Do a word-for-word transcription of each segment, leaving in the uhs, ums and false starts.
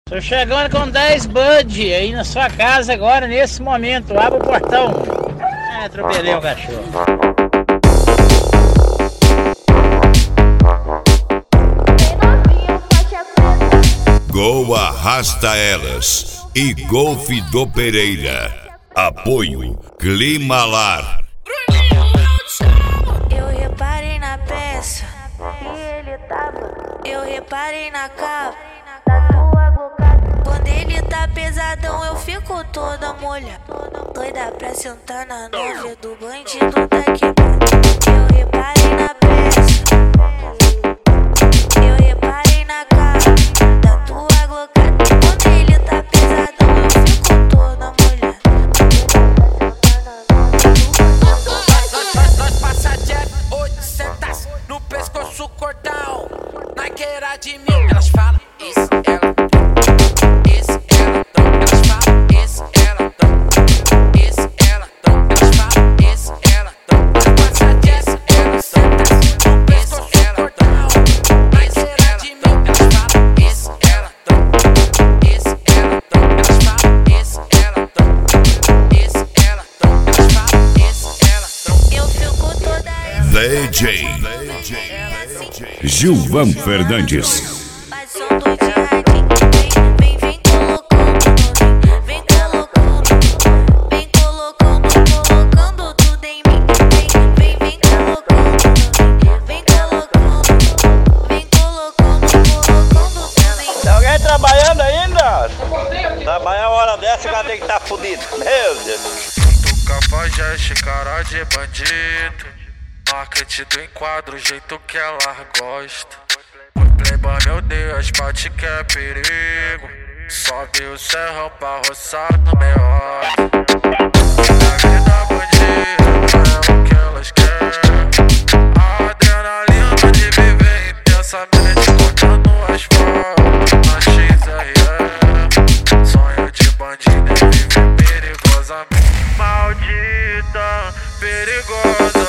Tô chegando com dez Bud aí na sua casa agora, nesse momento. Abre o portão. Ah, atropelei o cachorro. Gol Arrasta Elas e Golf do Pereira. Apoio Climalar. Eu reparei na peça e ele tava. Eu reparei na capa da tua boca. Quando ele tá pesadão, eu fico toda molhada, doida pra sentar na nuvem do bandido da quebrada. Eu reparei na peça, eu reparei na capa da tua boca. Quando ele tá pesadão, eu fico toda molhada. Nós passa Jeff, oitocentos no pescoço, cordão. Naqueira de mim, elas falam isso, ela, isso, ela, elas falam isso, ela, isso, ela, elas falam isso, ela, nós passa Jeff, oitocentos no pescoço, cordão. Naqueira de mim, elas falam isso, ela, isso, ela, elas falam isso, ela, isso, ela, elas falam isso, ela. Eu fico toda D J Gilvan Fernandes. Mas são dois de radinho. Vem, vem, vem colocando, vem colocando, vem colocando, colocando tudo em mim. Vem, vem, vem colocando, vem colocando, vem colocando, colocando tudo em mim. Tem alguém trabalhando ainda? Trabalhar uma hora dessa, o cara tem que estar fudido. Meu Deus. Tu cafajeste, cara de bandido. Marketing do enquadro, o jeito que ela gosta. O playboy, meu Deus, bate que é perigo. Sobe o serrão pra roçar no meio. Na vida bandida, é o que elas querem. A adrenalina de viver intensamente, cortando o asfalto na X R E. Sonho de bandido é viver perigosamente. Maldita, perigosa.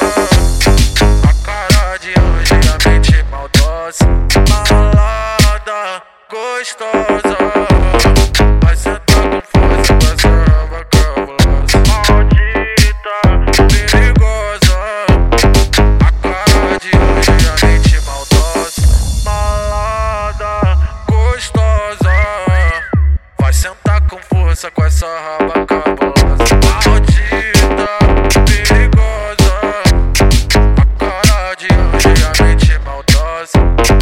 Malada, gostosa. Vai sentar com força com essa raba cabulosa. Maldita, perigosa. A cara de anjo e a mente maldosa. Malada, gostosa. Vai sentar com força com essa raba cabulosa. Maldita, perigosa. A cara de anjo e a mente maldosa.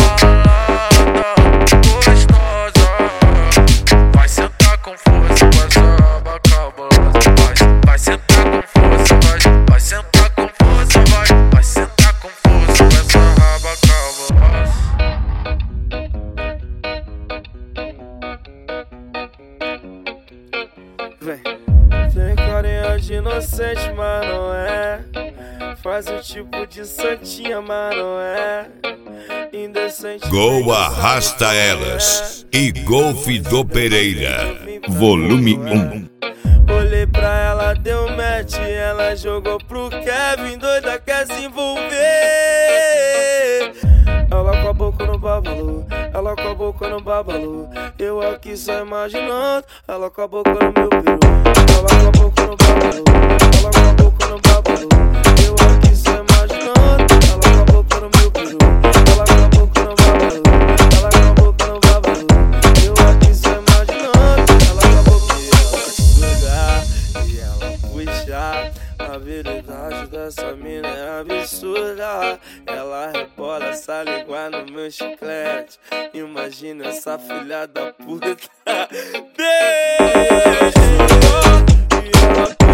Tem carinha de inocente, mas não é. Faz o tipo de santinha, mas não é. Indecente. Gol Arrasta Elas e Golf do Pereira. Volume um. Olhei pra ela, deu match, ela jogou pro Kevin, doida quer se envolver. Ela com a boca no babalu, ela com a boca no babalu. Eu aqui só imaginando, ela com a boca no meu peru. Ela com a boca no babalu, ela com a boca no babalu. Eu aqui só imaginando, ela com a boca no meu peru. Ela com a boca no babalu, ela com a boca no babalu. Eu aqui só imaginando, ela com a boca no babalu. E ela puxar, a habilidade dessa mina é absurda. Ela rebola essa língua no meu chiclete. Imagina essa filha da puta. Deixa, e ela